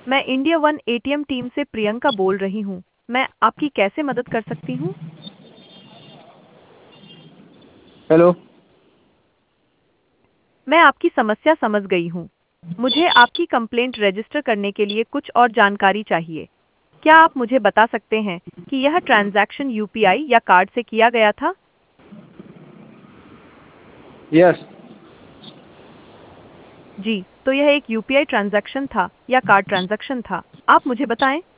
मैं India one ATM team से प्रियंका बोल रही हूँ। मैं आपकी कैसे मदद कर सकती हूँ? हेलो। मैं आपकी समस्या समझ गई हूँ। मुझे आपकी कंप्लेंट रजिस्टर करने के लिए कुछ और जानकारी चाहिए। क्या आप मुझे बता सकते हैं कि यह ट्रांजैक्शन यूपीआई या कार्ड से किया गया था? यस। जी, तो यह एक यूपीआई ट्रांजैक्शन था या कार्ड ट्रांजैक्शन था? आप मुझे बताएं।